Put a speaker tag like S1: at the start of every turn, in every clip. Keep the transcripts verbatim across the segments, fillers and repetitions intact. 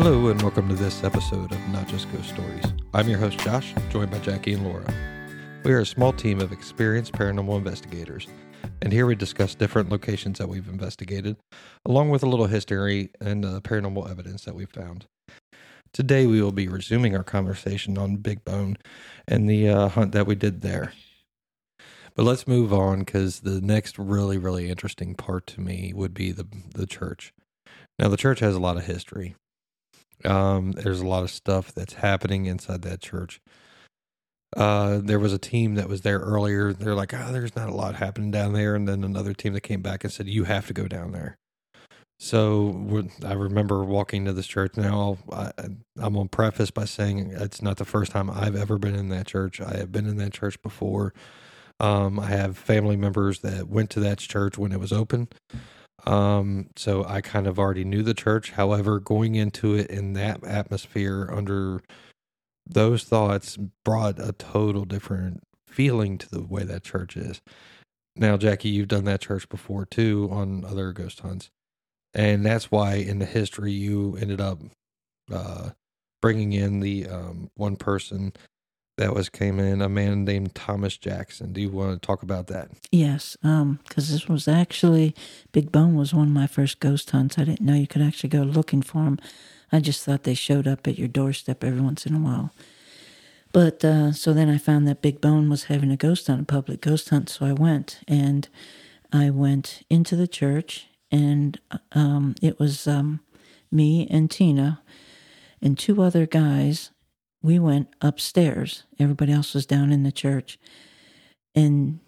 S1: Hello and welcome to this episode of Not Just Ghost Stories. I'm your host Josh, joined by Jackie and Laura. We are a small team of experienced paranormal investigators, and here we discuss different locations that we've investigated, along with a little history and uh, paranormal evidence that we've found. Today we will be resuming our conversation on Big Bone and the uh, hunt that we did there. But let's move on, because the next really, really interesting part to me would be the the church. Now, the church has a lot of history. Um, there's a lot of stuff that's happening inside that church. Uh, there was a team that was there earlier. They're like, oh, there's not a lot happening down there. And then another team that came back and said, you have to go down there. So I remember walking to this church. Now, I, I'm going to preface by saying it's not the first time I've ever been in that church. I have been in that church before. Um, I have family members that went to that church when it was open. Um, so I kind of already knew the church. However, going into it in that atmosphere under those thoughts brought a total different feeling to the way that church is. Now, Jackie, you've done that church before too on other ghost hunts. And that's why in the history you ended up, uh, bringing in the, um, one person that was came in, a man named Thomas Jackson. Do you want to talk about that?
S2: Yes, um, because this was actually, Big Bone was one of my first ghost hunts. I didn't know you could actually go looking for them. I just thought they showed up at your doorstep every once in a while. But, uh, so then I found that Big Bone was having a ghost hunt, a public ghost hunt, so I went. And I went into the church, and um, it was um, me and Tina and two other guys. We went upstairs. Everybody else was down in the church. And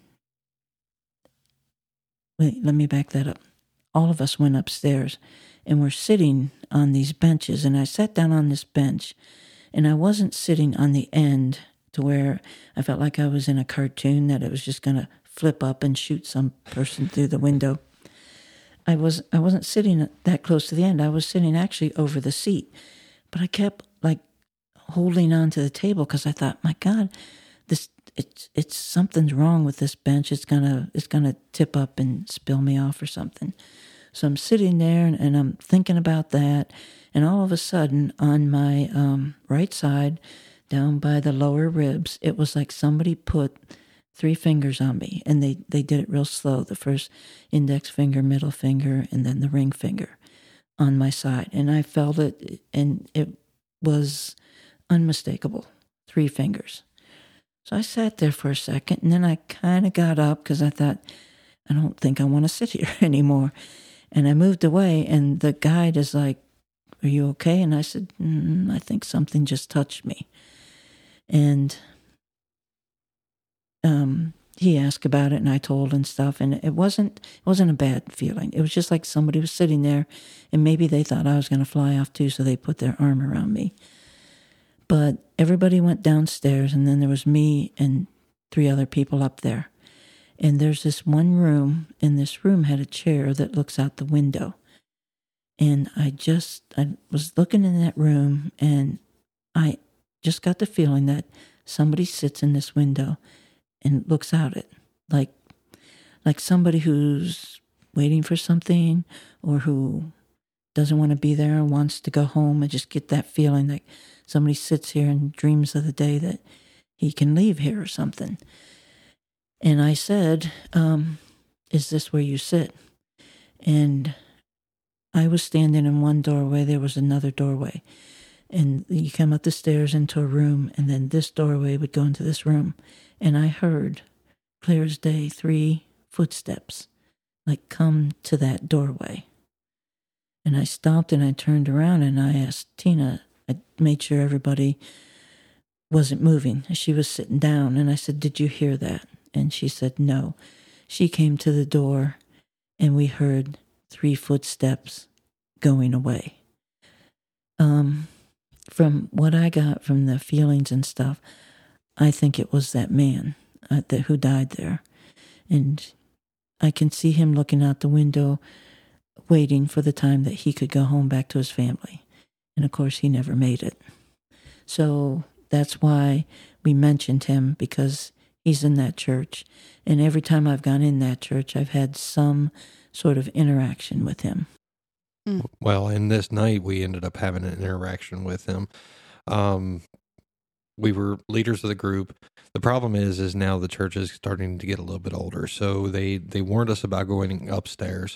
S2: wait, let me back that up. All of us went upstairs and we're sitting on these benches. And I sat down on this bench, and I wasn't sitting on the end to where I felt like I was in a cartoon that it was just going to flip up and shoot some person through the window. I was, I wasn't sitting that close to the end. I was sitting actually over the seat, but I kept like holding on to the table because I thought, my God, this it's it's something's wrong with this bench. It's gonna it's gonna tip up and spill me off or something. So I'm sitting there and, and I'm thinking about that, and all of a sudden on my um, right side, down by the lower ribs, it was like somebody put three fingers on me, and they they did it real slow. The first index finger, middle finger, and then the ring finger on my side, and I felt it, and it was unmistakable, three fingers. So I sat there for a second, and then I kind of got up because I thought, I don't think I want to sit here anymore. And I moved away, and the guide is like, are you okay? And I said, mm, I think something just touched me. And um, he asked about it, and I told and stuff, and it wasn't it wasn't a bad feeling. It was just like somebody was sitting there, and maybe they thought I was going to fly off too, so they put their arm around me. But everybody went downstairs, and then there was me and three other people up there. And there's this one room, and this room had a chair that looks out the window. And I just, I was looking in that room, and I just got the feeling that somebody sits in this window and looks out it, like, like somebody who's waiting for something, or who doesn't want to be there and wants to go home. I just get that feeling like somebody sits here and dreams of the day that he can leave here or something. And I said, um, is this where you sit? And I was standing in one doorway. There was another doorway. And you come up the stairs into a room, and then this doorway would go into this room. And I heard, clear as day, three footsteps, like come to that doorway. And I stopped and I turned around and I asked Tina, I made sure everybody wasn't moving. She was sitting down, and I said, did you hear that? And she said, no. She came to the door, and we heard three footsteps going away. Um, from what I got from the feelings and stuff, I think it was that man uh, that who died there. And I can see him looking out the window, waiting for the time that he could go home back to his family. And of course, he never made it. So that's why we mentioned him, because he's in that church. And every time I've gone in that church, I've had some sort of interaction with him.
S3: Mm.
S1: Well, and this night we ended up having an interaction with him. Um, we were leaders of the group. The problem is, is now the church is starting to get a little bit older. So they, they warned us about going upstairs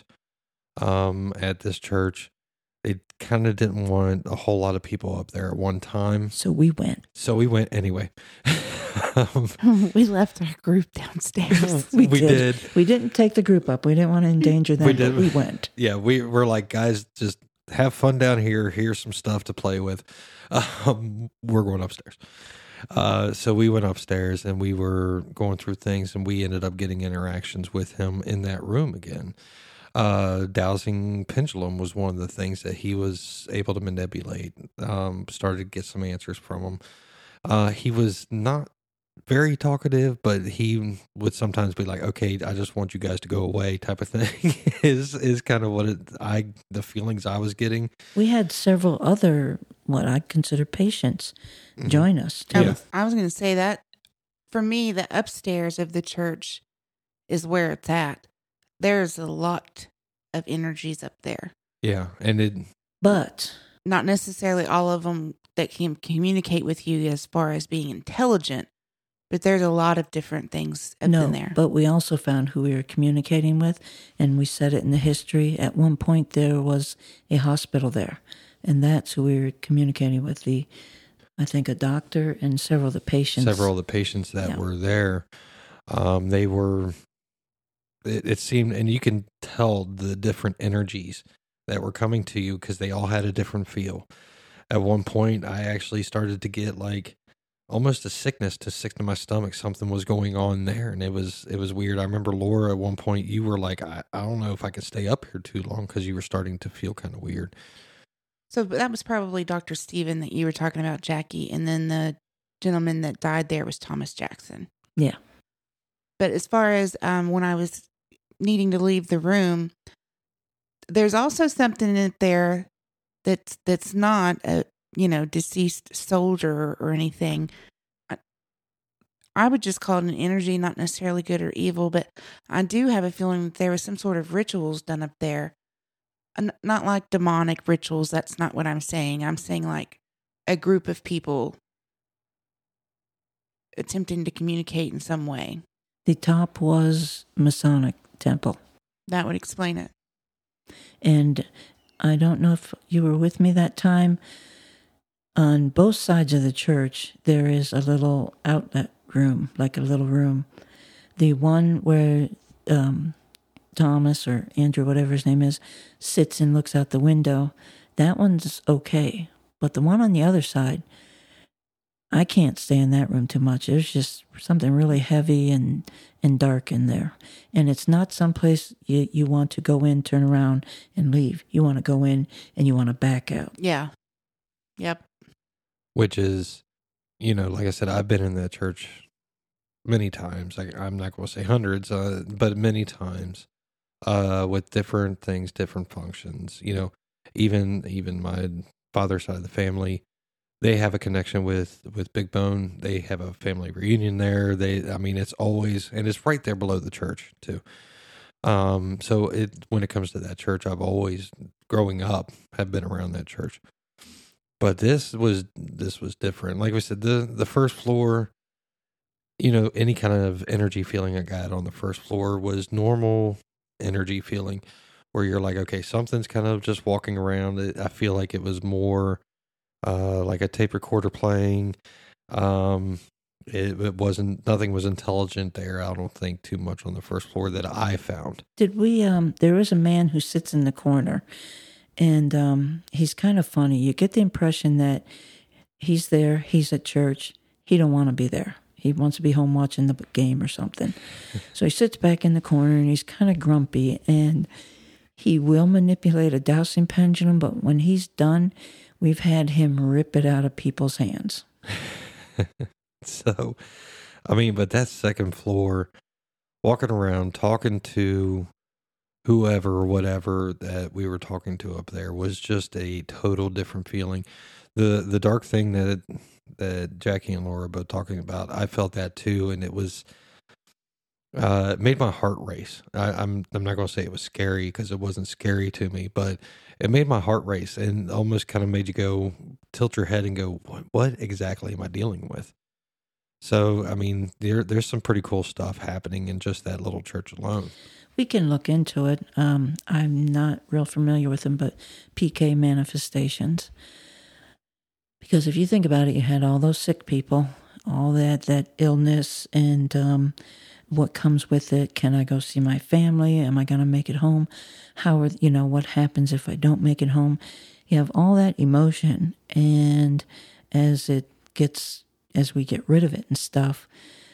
S1: um, at this church. They kind of didn't want a whole lot of people up there at one time.
S2: So we went.
S1: So we went anyway. um,
S3: We left our group downstairs.
S2: We,
S1: we
S2: did.
S1: did.
S2: We didn't take the group up. We didn't want to endanger them.
S1: We did.
S2: But we went.
S1: Yeah, we were like, guys, just have fun down here. Here's some stuff to play with. Um, we're going upstairs. Uh, so we went upstairs and we were going through things, and we ended up getting interactions with him in that room again. Uh, dowsing pendulum was one of the things that he was able to manipulate. Um, started to get some answers from him. Uh, he was not very talkative, but he would sometimes be like, "Okay, I just want you guys to go away," type of thing. is is kind of what it, I the feelings I was getting.
S2: We had several other, what I consider patients,
S1: Mhm.
S2: join us.
S3: I
S2: Too.
S3: was, I was going to say that for me, the upstairs of the church is where it's at. There's a lot of energies up there.
S1: Yeah, and it
S2: But
S3: Not necessarily all of them that can communicate with you as far as being intelligent, but there's a lot of different things up
S2: no,
S3: in there.
S2: but we also found who we were communicating with, and we said it in the history. At one point, there was a hospital there, and that's who we were communicating with. The, I think, a doctor and several of the patients.
S1: several of the patients that
S2: Yeah.
S1: were there, um, they were. It, it seemed, and you can tell the different energies that were coming to you because they all had a different feel. At one point, I actually started to get like almost a sickness to sick to my stomach. Something was going on there, and it was it was weird. I remember Laura at one point. You were like, I, I don't know if I could stay up here too long because you were starting to feel kind of weird.
S3: So that was probably Doctor Stephen that you were talking about, Jackie, and then the gentleman that died there was Thomas Jackson.
S2: Yeah.
S3: But as far as um, when I was needing to leave the room, there's also something in there that's that's not a you know deceased soldier or anything. I, I would just call it an energy, not necessarily good or evil, but I do have a feeling that there was some sort of rituals done up there. N- Not like demonic rituals. That's not what I'm saying. I'm saying like a group of people attempting to communicate in some way.
S2: The top was Masonic temple.
S3: That would explain it.
S2: And I don't know if you were with me that time. On both sides of the church, there is a little outlet room, like a little room. The one where um, Thomas or Andrew, whatever his name is, sits and looks out the window, that one's okay. But the one on the other side, I can't stay in that room too much. There's just something really heavy and, and dark in there. And it's not someplace you, you want to go in, turn around, and leave. You want to go in and you want to back out.
S3: Yeah. Yep.
S1: Which is, you know, like I said, I've been in that church many times. Like, I'm not going to say hundreds, uh, but many times uh, with different things, different functions. You know, even even my father's side of the family, they have a connection with, with Big Bone. They have a family reunion there. They, I mean, it's always, and it's right there below the church too. Um, so it when it comes to that church, I've always, growing up, have been around that church. But this was this was different. Like we said, the the first floor, you know, any kind of energy feeling I got on the first floor was normal energy feeling, where you're like, okay, something's kind of just walking around. It, I feel like it was more uh, like a tape recorder playing. Um, it, it wasn't nothing was intelligent there. I don't think too much on the first floor that I found.
S2: Did we, um, there is a man who sits in the corner, and um, he's kind of funny. You get the impression that he's there, he's at church, he don't want to be there. He wants to be home watching the game or something. So he sits back in the corner, and he's kind of grumpy, and he will manipulate a dowsing pendulum, but when he's done, we've had him rip it out of people's hands.
S1: So, I mean, but that second floor, walking around, talking to whoever or whatever that we were talking to up there was just a total different feeling. The the dark thing that that Jackie and Laura were both talking about, I felt that too, and it was Uh, it made my heart race. I, I'm I'm not going to say it was scary because it wasn't scary to me, but it made my heart race and almost kind of made you go tilt your head and go, what, what exactly am I dealing with? So, I mean, there there's some pretty cool stuff happening in just that little church alone.
S2: We can look into it. Um, I'm not real familiar with them, but P K manifestations. Because if you think about it, you had all those sick people, all that, that illness and um, what comes with it. Can I go see my family? Am I going to make it home? How are, you know, what happens if I don't make it home? You have all that emotion. And as it gets, as we get rid of it and stuff,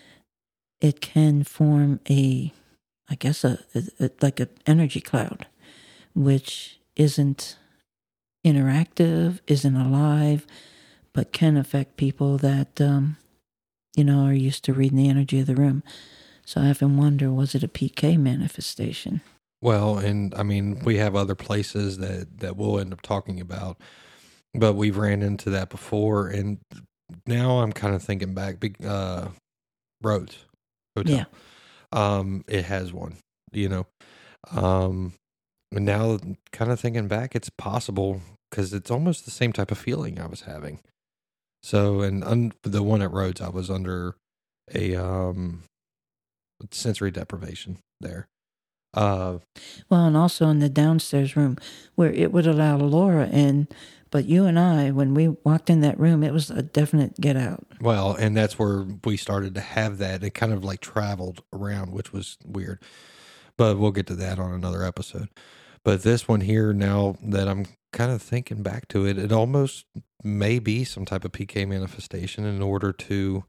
S2: it can form a, I guess, a, a, a like an energy cloud, which isn't interactive, isn't alive, but can affect people that, um, you know, are used to reading the energy of the room. So I often wonder, was it a P K manifestation?
S1: Well, and I mean, we have other places that, that we'll end up talking about, but we've ran into that before. And now I'm kind of thinking back, big uh, Rhodes Hotel.
S2: Yeah.
S1: Um, it has one, you know. Um, and now kind of thinking back, it's possible because it's almost the same type of feeling I was having. So, and un- the one at Rhodes, I was under a um, sensory deprivation there. Uh,
S2: well, and also in the downstairs room where it would allow Laura in, but you and I, when we walked in that room, it was a definite get out.
S1: Well, and that's where we started to have that. It kind of like traveled around, which was weird. But we'll get to that on another episode. But this one here, now that I'm kind of thinking back to it, it almost may be some type of P K manifestation in order to,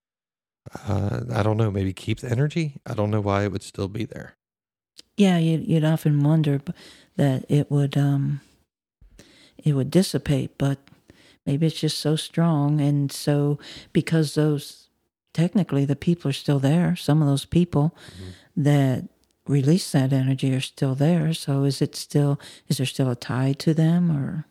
S1: uh, I don't know, maybe keep the energy. I don't know why it would still be there.
S2: Yeah, you'd, you'd often wonder that it would, um, it would dissipate, but maybe it's just so strong. And so because those, technically the people are still there, some of those people mm-hmm. that release that energy are still there. So is it still, is there still a tie to them or?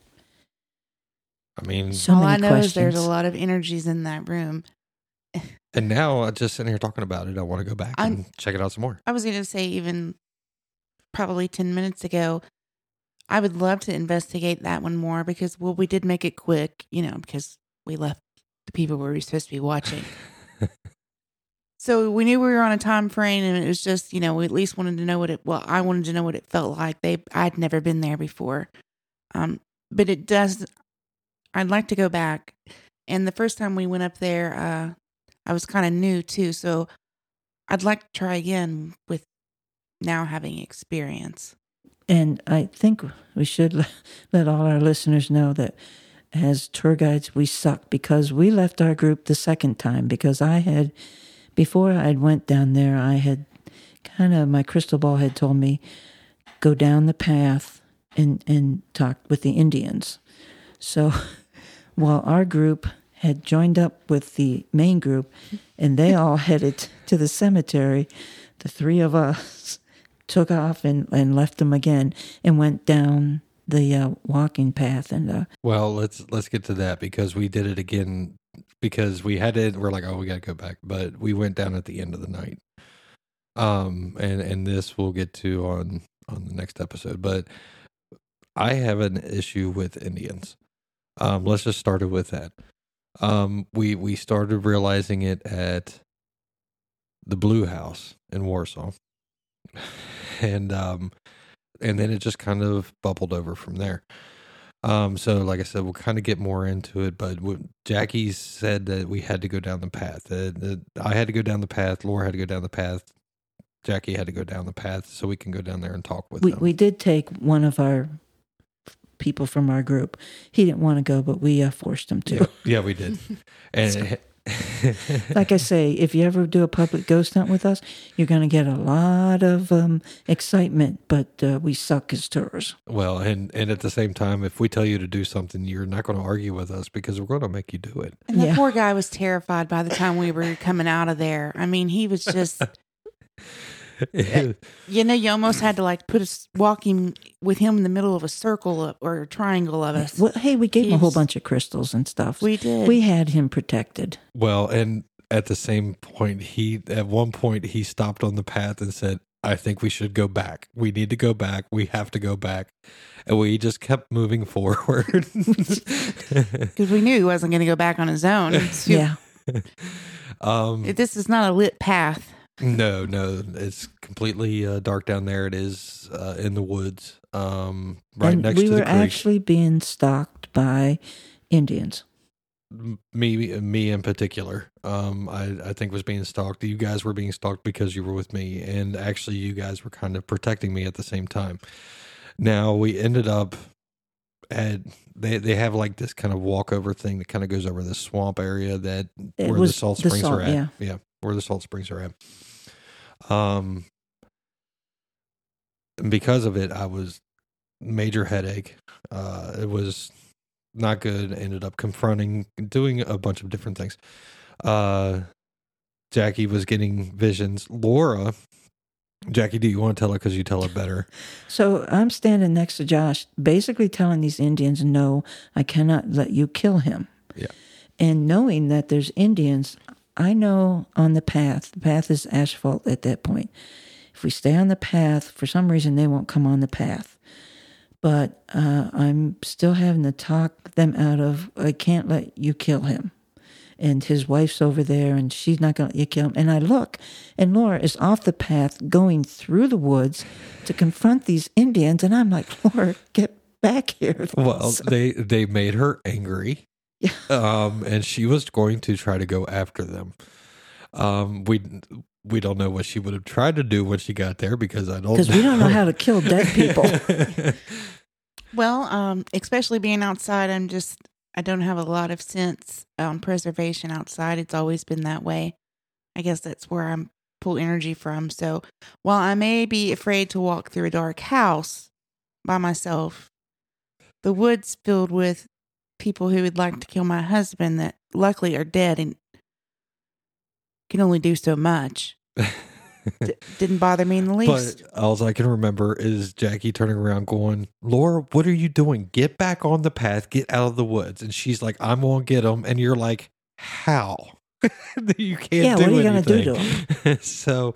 S1: I mean,
S2: so
S3: all
S2: many
S3: I know
S2: questions.
S3: is there's a lot of energies in that room.
S1: And now I'm just sitting here talking about it. I want to go back
S3: I'm,
S1: and check it out some more.
S3: I was going to say even probably ten minutes ago, I would love to investigate that one more because, well, we did make it quick, you know, because we left the people we were supposed to be watching. So we knew we were on a time frame, and it was just, you know, we at least wanted to know what it, well, I wanted to know what it felt like. They, I'd never been there before. Um, but it does, I'd like to go back. And the first time we went up there, uh, I was kind of new too. So I'd like to try again with now having experience.
S2: And I think we should let all our listeners know that as tour guides, we suck because we left our group the second time because I had, before I went down there, I had kind of, my crystal ball had told me, go down the path and, and talk with the Indians. So while our group had joined up with the main group and they all headed to the cemetery, the three of us took off and, and left them again and went down the uh, walking path. And uh,
S1: well, let's let's get to that because we did it again because we had it. We're like, oh, we got to go back, but we went down at the end of the night. Um, and and this we'll get to on on the next episode. But I have an issue with Indians. Um, let's just start it with that. Um, we we started realizing it at the Blue House in Warsaw. And um, and then it just kind of bubbled over from there. Um, so like I said, we'll kind of get more into it. But what Jackie said that we had to go down the path. That, that I had to go down the path. Laura had to go down the path. Jackie had to go down the path, so we can go down there and talk with
S2: we,
S1: them.
S2: We did take one of our people from our group. He didn't want to go, but we uh, forced him to.
S1: Yeah, yeah we did. And
S2: like I say, if you ever do a public ghost hunt with us, you're going to get a lot of um, excitement, but uh, we suck as tours.
S1: Well, and, and at the same time, if we tell you to do something, you're not going to argue with us because we're going to make you do it.
S3: And the
S2: yeah.
S3: poor guy was terrified by the time we were coming out of there. I mean, he was just... You know, you almost had to like put us walking with him in the middle of a circle of, or a triangle of us.
S2: Well, hey, we gave
S3: He's,
S2: him a whole bunch of crystals and stuff.
S3: We did.
S2: We had him protected.
S1: Well, and at the same point, he at one point he stopped on the path and said, I think we should go back. We need to go back. We have to go back. And we just kept moving forward.
S3: Because we knew he wasn't going to go back on his own. So
S2: Yeah.
S1: um,
S3: this is not a lit path.
S1: no, no, it's completely uh, dark down there. It is uh, in the woods, um, right
S2: and
S1: next
S2: we
S1: to
S2: were
S1: the creek.
S2: actually being stalked by Indians.
S1: Me, me in particular, um, I, I think was being stalked. You guys were being stalked because you were with me, and actually, you guys were kind of protecting me at the same time. Now we ended up at they they have like this kind of walkover thing that kind of goes over this swamp area that
S2: It
S1: where the
S2: was
S1: salt
S2: the
S1: springs
S2: salt,
S1: are at.
S2: yeah.
S1: yeah, where the salt springs are at. Um, and because of it, I was major headache. Uh, it was not good. Ended up confronting, doing a bunch of different things. Uh, Jackie was getting visions. Laura, Jackie, do you want to tell her because you tell her better?
S2: So I'm standing next to Josh, basically telling these Indians, no, I cannot let you kill him.
S1: Yeah.
S2: And knowing that there's Indians, I know on the path, the path is asphalt at that point. If we stay on the path, for some reason, they won't come on the path. But uh, I'm still having to talk them out of, I can't let you kill him. And his wife's over there, and she's not going to let you kill him. And I look, and Laura is off the path going through the woods to confront these Indians. And I'm like, Laura, get back here.
S1: Well,
S2: So-
S1: they they made her angry.
S2: Yeah.
S1: Um, and she was going to try to go after them. Um, we we don't know what she would have tried to do when she got there because I don't
S2: Because we don't know how to kill dead people.
S3: Well, um, especially being outside, I'm just, I don't have a lot of sense on preservation outside. It's always been that way. I guess that's where I'm pull energy from. So while I may be afraid to walk through a dark house by myself, the woods filled with people who would like to kill my husband that luckily are dead and can only do so much. D- didn't bother me in the least.
S1: But all I can remember is Jackie turning around going, Laura, what are you doing? Get back on the path. Get out of the woods. And she's like, I'm going to get him. And you're like, how? You can't
S2: Yeah,
S1: do
S2: what are you gonna do
S1: anything.
S2: to
S1: So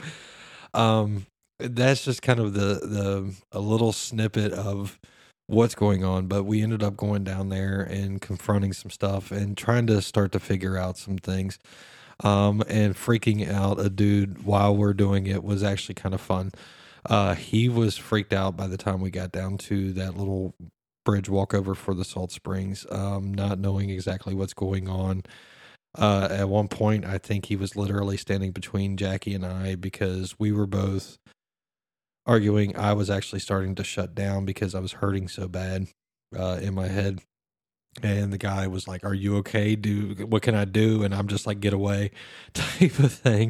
S1: um, that's just kind of the, the a little snippet of what's going on. But we ended up going down there and confronting some stuff and trying to start to figure out some things. Um, and freaking out a dude while we're doing it was actually kind of fun. Uh, he was freaked out by the time we got down to that little bridge walkover for the salt springs, um, not knowing exactly what's going on. Uh, at one point, I think he was literally standing between Jackie and I because we were both arguing. I was actually starting to shut down because I was hurting so bad, uh, in my head. And the guy was like, are you okay? Do what can I do? And I'm just like, get away type of thing.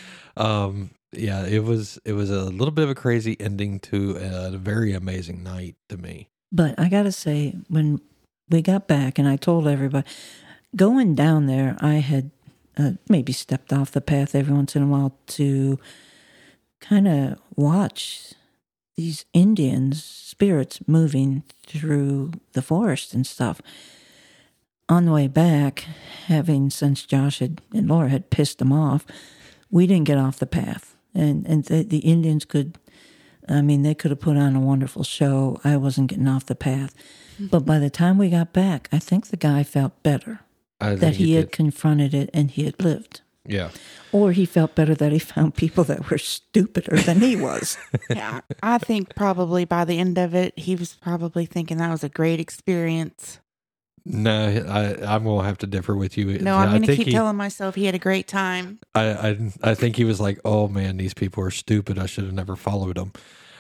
S1: Um, yeah, it was, it was a little bit of a crazy ending to a very amazing night to me.
S2: But I got to say, when we got back and I told everybody, going down there, I had uh, maybe stepped off the path every once in a while to kind of watch these Indians' spirits moving through the forest and stuff. On the way back, having since Josh had, and Laura had pissed them off, we didn't get off the path. And, and the, the Indians could, I mean, they could have put on a wonderful show. I wasn't getting off the path. But by the time we got back, I think the guy felt better
S1: I think
S2: that he had
S1: did.
S2: confronted it and he had lived.
S1: Yeah.
S2: Or he felt better that he found people that were stupider than he was.
S3: Yeah, I think probably by the end of it, he was probably thinking that was a great experience.
S1: No, I, I'm going to have to differ with you.
S3: No, I'm
S1: I
S3: going to
S1: think
S3: keep
S1: he,
S3: telling myself he had a great time.
S1: I, I, I think he was like, oh man, these people are stupid. I should have never followed them.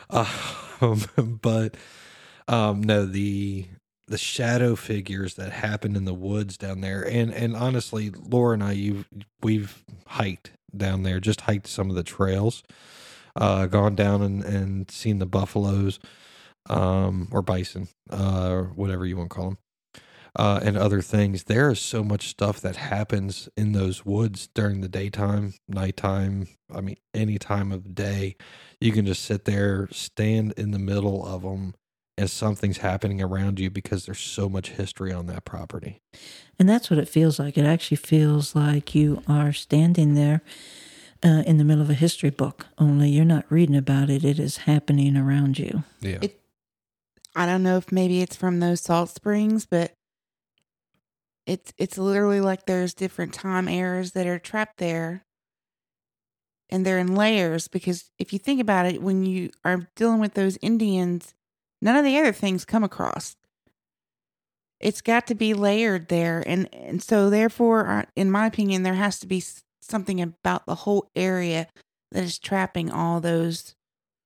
S1: Um, but um, no, the the shadow figures that happened in the woods down there, and and honestly, Laura and I, you we've hiked down there, just hiked some of the trails, uh, gone down and, and seen the buffaloes, um, or bison, uh, or whatever you want to call them. Uh, and other things. There is so much stuff that happens in those woods during the daytime, nighttime. I mean, any time of day, you can just sit there, stand in the middle of them, as something's happening around you because there's so much history on that property.
S2: And that's what it feels like. It actually feels like you are standing there uh, in the middle of a history book, only you're not reading about it. It is happening around you.
S1: Yeah.
S3: It, I don't know if maybe it's from those salt springs, but it's it's literally like there's different time eras that are trapped there. And they're in layers because if you think about it, when you are dealing with those Indians, none of the other things come across. It's got to be layered there. And, and so therefore, in my opinion, there has to be something about the whole area that is trapping all those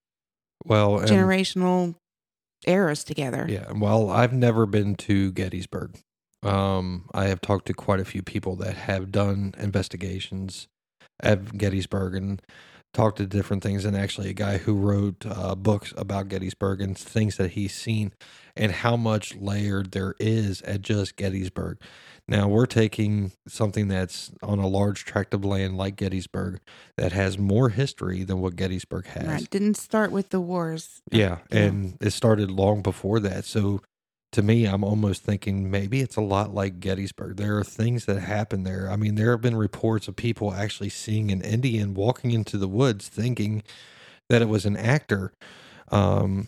S1: well, and,
S3: generational eras together.
S1: Yeah. Well, I've never been to Gettysburg. Um, I have talked to quite a few people that have done investigations at Gettysburg and talked to different things, and actually a guy who wrote uh, books about Gettysburg and things that he's seen and how much layered there is at just Gettysburg. Now we're taking something that's on a large tract of land like Gettysburg that has more history than what Gettysburg has.
S3: Right. Didn't start with the wars.
S1: Yeah, and yeah. It started long before that. So to me, I'm almost thinking maybe it's a lot like Gettysburg. There are things that happen there. I mean, there have been reports of people actually seeing an Indian walking into the woods thinking that it was an actor. Um,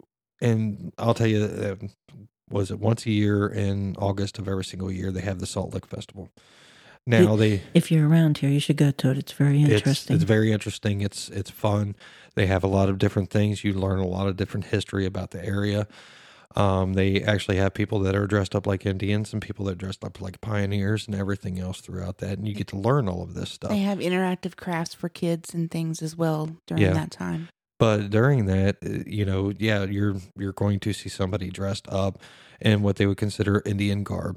S1: and I'll tell you, uh, was it once a year in August of every single year, they have the Salt Lick Festival. Now they,
S2: if you're around here, you should go to it. It's very interesting.
S1: It's, it's very interesting. It's, it's fun. They have a lot of different things. You learn a lot of different history about the area. Um, they actually have people that are dressed up like Indians and people that are dressed up like pioneers and everything else throughout that. And you get to learn all of this stuff.
S3: They have interactive crafts for kids and things as well during
S1: yeah.
S3: that time.
S1: But during that, you know, yeah, you're, you're going to see somebody dressed up in what they would consider Indian garb.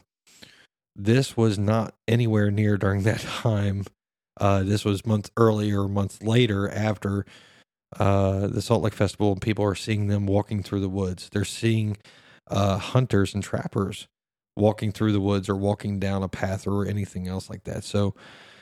S1: This was not anywhere near during that time. Uh, this was months earlier, months later after Uh, the Salt Lick Festival, and people are seeing them walking through the woods. They're seeing uh, hunters and trappers walking through the woods or walking down a path or anything else like that. So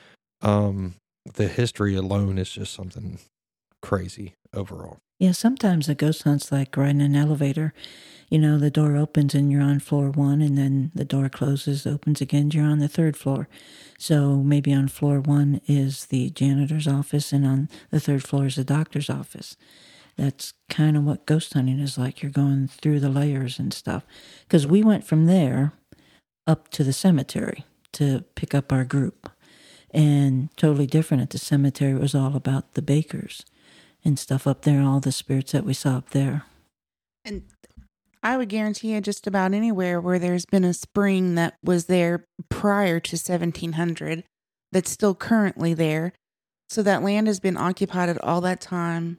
S1: um, the history alone is just something crazy overall.
S2: Yeah, sometimes a ghost hunt's like riding an elevator. You know, the door opens and you're on floor one, and then the door closes, opens again, you're on the third floor. So maybe on floor one is the janitor's office, and on the third floor is the doctor's office. That's kind of what ghost hunting is like. You're going through the layers and stuff. Because we went from there up to the cemetery to pick up our group. And totally different at the cemetery. It was all about the bakers and stuff up there, all the spirits that we saw up there.
S3: And I would guarantee you just about anywhere where there's been a spring that was there prior to seventeen hundred that's still currently there. So that land has been occupied all that time.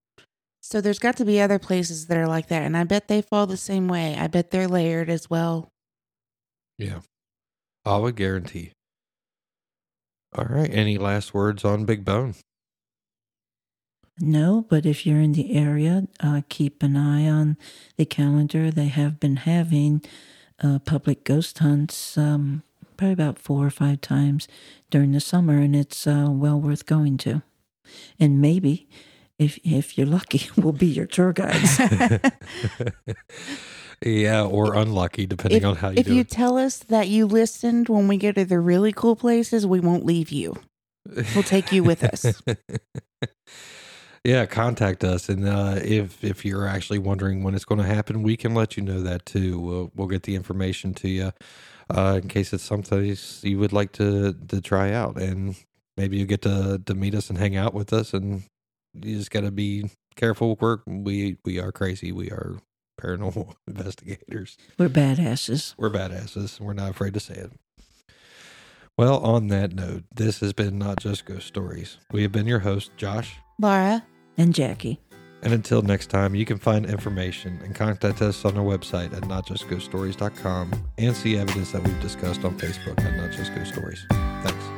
S3: So there's got to be other places that are like that. And I bet they fall the same way. I bet they're layered as well.
S1: Yeah, I would guarantee. All right. Any last words on Big Bone?
S2: No, but if you're in the area, uh, keep an eye on the calendar. They have been having uh, public ghost hunts um, probably about four or five times during the summer, and it's uh, well worth going to. And maybe, if if you're lucky, we'll be your tour guides.
S1: Yeah, or unlucky, depending
S3: if,
S1: on how you
S3: if
S1: do
S3: you
S1: it.
S3: tell us that you listened when we go to the really cool places, we won't leave you. We'll take you with us.
S1: Yeah, contact us, and uh, if if you're actually wondering when it's going to happen, we can let you know that too. We'll we'll get the information to you uh, in case it's something you would like to to try out, and maybe you get to to meet us and hang out with us. And you just got to be careful. We're we we are crazy. We are paranormal investigators.
S2: We're badasses.
S1: We're badasses. We're not afraid to say it. Well, on that note, this has been Not Just Ghost Stories. We have been your host, Josh,
S3: Laura,
S2: and Jackie.
S1: And until next time, you can find information and contact us on our website at not just ghost stories dot com and see evidence that we've discussed on Facebook at Not Just Ghost Stories. Thanks.